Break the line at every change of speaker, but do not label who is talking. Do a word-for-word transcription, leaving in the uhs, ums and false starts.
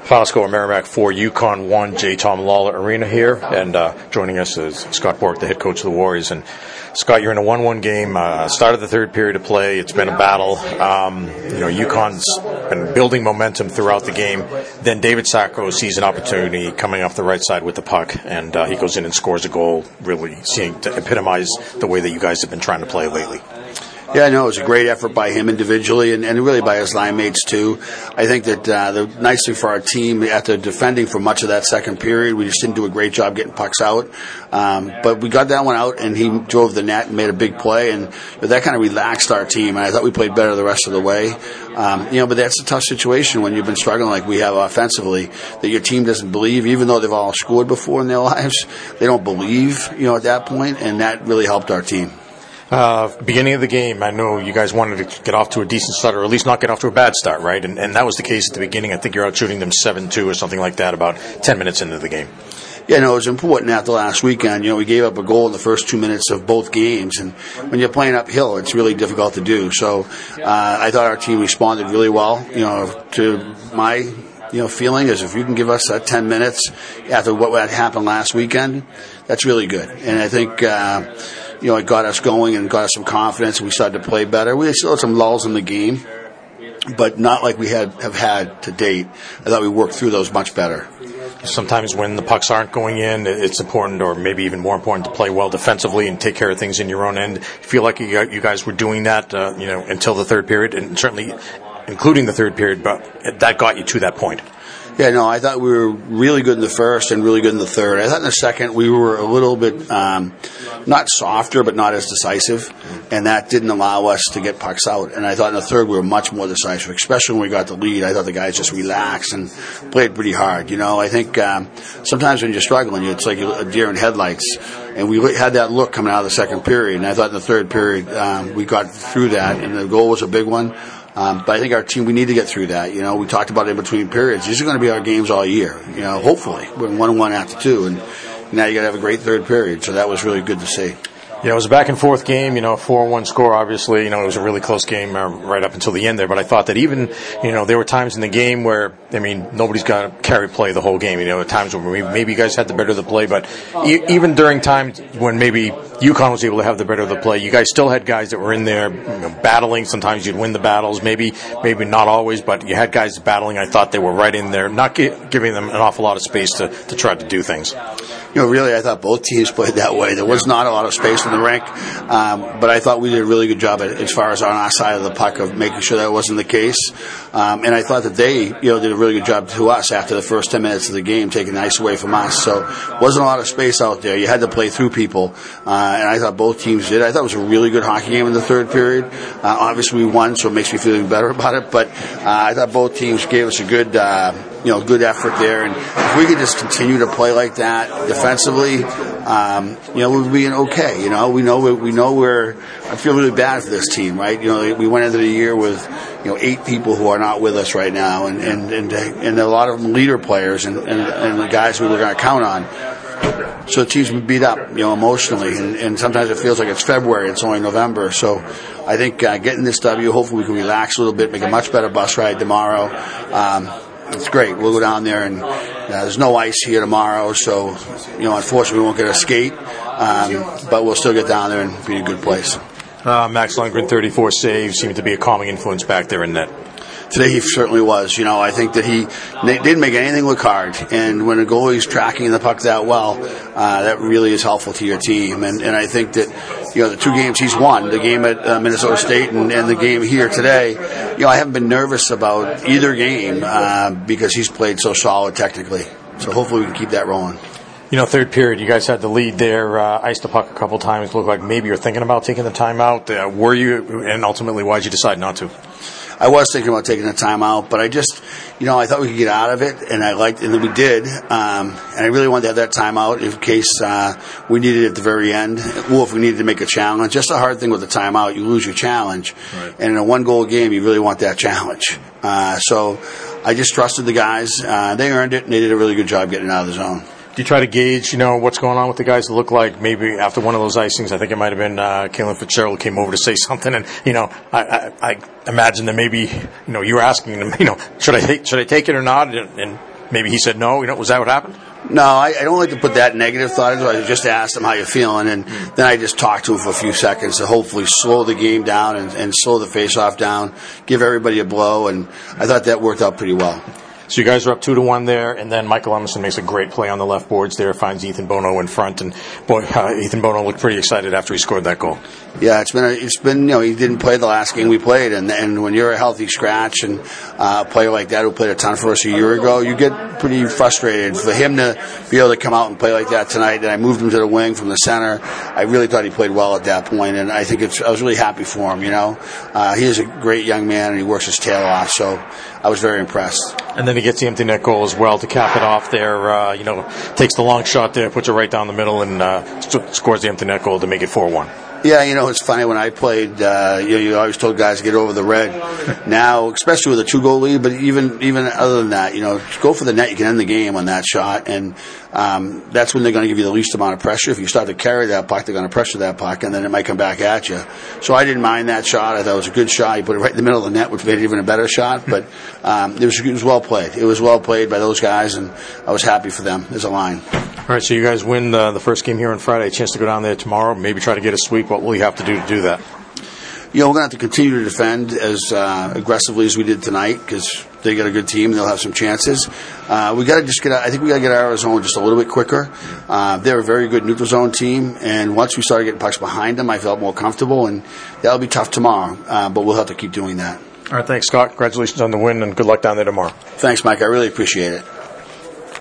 Final score, Merrimack four, Yukon one, J. Tom Lawler Arena here, and uh, joining us is Scott Borek, the head coach of the Warriors. And Scott, you're in a one one game, uh, started the third period of play, it's been a battle. Um, you know, Yukon's been building momentum throughout the game. Then David Sacco sees an opportunity coming off the right side with the puck, and uh, he goes in and scores a goal, really seeing to epitomize the way that you guys have been trying to play lately.
Yeah, no, it was a great effort by him individually and, and really by his line mates too. I think that uh, the nice thing for our team, after defending for much of that second period, we just didn't do a great job getting pucks out. Um, but we got that one out, and he drove the net and made a big play, and that kind of relaxed our team. And I thought we played better the rest of the way. Um, you know, but that's a tough situation when you've been struggling like we have offensively, that your team doesn't believe, even though they've all scored before in their lives, they don't believe, you know, at that point, and that really helped our team.
Uh, beginning of the game, I know you guys wanted to get off to a decent start, or at least not get off to a bad start, right? And, and that was the case at the beginning. I think you're out shooting them seven two or something like that about ten minutes into the game.
Yeah, no, it was important after last weekend. You know, we gave up a goal in the first two minutes of both games, and when you're playing uphill, it's really difficult to do. So uh, I thought our team responded really well, you know, to my you know, feeling is if you can give us that ten minutes after what had happened last weekend, that's really good. And I think, uh, you know, it got us going and got us some confidence, and we started to play better. We still had some lulls in the game, but not like we had have had to date. I thought we worked through those much better.
Sometimes when the pucks aren't going in, it's important, or maybe even more important, to play well defensively and take care of things in your own end. I feel like you guys were doing that, uh, you know, until the third period, and certainly including the third period, but that got you to that point.
Yeah, no, I thought we were really good in the first and really good in the third. I thought in the second we were a little bit, um, not softer, but not as decisive, and that didn't allow us to get pucks out. And I thought in the third we were much more decisive, especially when we got the lead. I thought the guys just relaxed and played pretty hard. You know, I think um, sometimes when you're struggling, it's like a deer in headlights, and we had that look coming out of the second period. And I thought in the third period um, we got through that, and the goal was a big one. Um, but I think our team, we need to get through that. You know, we talked about it in between periods. These are going to be our games all year. You know, hopefully we're one and one after two, and now you got to have a great third period. So that was really good to see.
Yeah, it was a back and forth game, you know, a four one score, obviously. You know, it was a really close game uh, right up until the end there. But I thought that even, you know, there were times in the game where, I mean, nobody's got to carry play the whole game. You know, at times when maybe, maybe you guys had the better of the play. But e- even during times when maybe Yukon was able to have the better of the play, you guys still had guys that were in there, you know, battling. Sometimes you'd win the battles, maybe maybe not always, but you had guys battling. I thought they were right in there, not gi- giving them an awful lot of space to, to try to do things.
You know, really, I thought both teams played that way. There was not a lot of space in the rink, um, but I thought we did a really good job at, as far as on our side of the puck of making sure that wasn't the case. Um, and I thought that they, you know, did a really good job to us after the first ten minutes of the game, taking ice away from us. So wasn't a lot of space out there. You had to play through people, uh, and I thought both teams did. I thought it was a really good hockey game in the third period. Uh, obviously, we won, so it makes me feel even better about it. But uh, I thought both teams gave us a good, uh, you know, good effort there. And if we could just continue to play like that defensively, um, you know, we'll be okay. You know, we know we know we're. I feel really bad for this team, right? You know, we went into the year with, you know, eight people who are not with us right now, and and and, and a lot of them leader players and, and, and the guys we were going to count on. So the team's been beat up, you know, emotionally, and, and sometimes it feels like it's February, it's only November. So I think uh, getting this W, hopefully we can relax a little bit, make a much better bus ride tomorrow. Um, It's great. We'll go down there, and uh, there's no ice here tomorrow, so, you know, unfortunately we won't get a skate, um, but we'll still get down there and be in a good place.
Uh, Max Lundgren, thirty-four saves, seemed to be a calming influence back there in net.
Today he certainly was. You know, I think that he didn't make anything look hard. And when a goalie's tracking the puck that well, uh, that really is helpful to your team. And, and I think that, you know, the two games he's won, the game at uh, Minnesota State and, and the game here today, you know, I haven't been nervous about either game uh, because he's played so solid technically. So hopefully we can keep that rolling.
You know, third period, you guys had the lead there, uh, iced the puck a couple times. Looked like maybe you're thinking about taking the timeout. Uh, were you? And ultimately, why did you decide not to?
I was thinking about taking a timeout, but I just, you know, I thought we could get out of it, and I liked, and we did. Um, and I really wanted to have that timeout in case uh, we needed it at the very end, or if we needed to make a challenge. Just a hard thing with the timeout, you lose your challenge, right. And in a one-goal game, you really want that challenge. Uh, so I just trusted the guys. Uh, they earned it, and they did a really good job getting out of the zone.
Do you try to gauge, you know, what's going on with the guys that look like maybe after one of those icings? I think it might have been uh, Kalen Fitzgerald came over to say something, and you know, I, I, I imagine that maybe, you know, you were asking them, you know, should I take should I take it or not? And, and maybe he said no. You know, was that what happened?
No, I, I don't like to put that negative thought into it. I just asked him how you feeling, and then I just talked to him for a few seconds to hopefully slow the game down and, and slow the face-off down, give everybody a blow, and I thought that worked out pretty well.
So you guys are up two to one there, and then Michael Emerson makes a great play on the left boards there, finds Ethan Bono in front, and boy, uh, Ethan Bono looked pretty excited after he scored that goal.
Yeah, it's been a, it's been you know he didn't play the last game we played, and and when you're a healthy scratch and uh, a player like that who played a ton for us a year ago, you get pretty frustrated. For him to be able to come out and play like that tonight, and I moved him to the wing from the center. I really thought he played well at that point, and I think it's I was really happy for him. You know, uh, he is a great young man, and he works his tail off. So I was very impressed.
And then he gets the empty net goal as well to cap it off there. Uh, you know, takes the long shot there, puts it right down the middle, and uh, st- scores the empty net goal to make it four one.
Yeah, you know, it's funny. When I played, uh, you know, you always told guys to get over the red. Now, especially with a two-goal lead, but even even other than that, you know, go for the net. You can end the game on that shot, and um, that's when they're going to give you the least amount of pressure. If you start to carry that puck, they're going to pressure that puck, and then it might come back at you. So I didn't mind that shot. I thought it was a good shot. You put it right in the middle of the net, which made it even a better shot. But um, it was it was well played. It was well played by those guys, and I was happy for them as a line.
All right, so you guys win the, the first game here on Friday. A chance to go down there tomorrow, maybe try to get a sweep. What will you have to do to do that?
You know, we're going to have to continue to defend as uh, aggressively as we did tonight because they got a good team and they'll have some chances. Uh, we got to just get. I think we got to get out of our zone just a little bit quicker. Uh, they're a very good neutral zone team, and once we started getting pucks behind them, I felt more comfortable, and that'll be tough tomorrow. Uh, but we'll have to keep doing that.
All right, thanks, Scott. Congratulations on the win, and good luck down there tomorrow.
Thanks, Mike. I really appreciate it.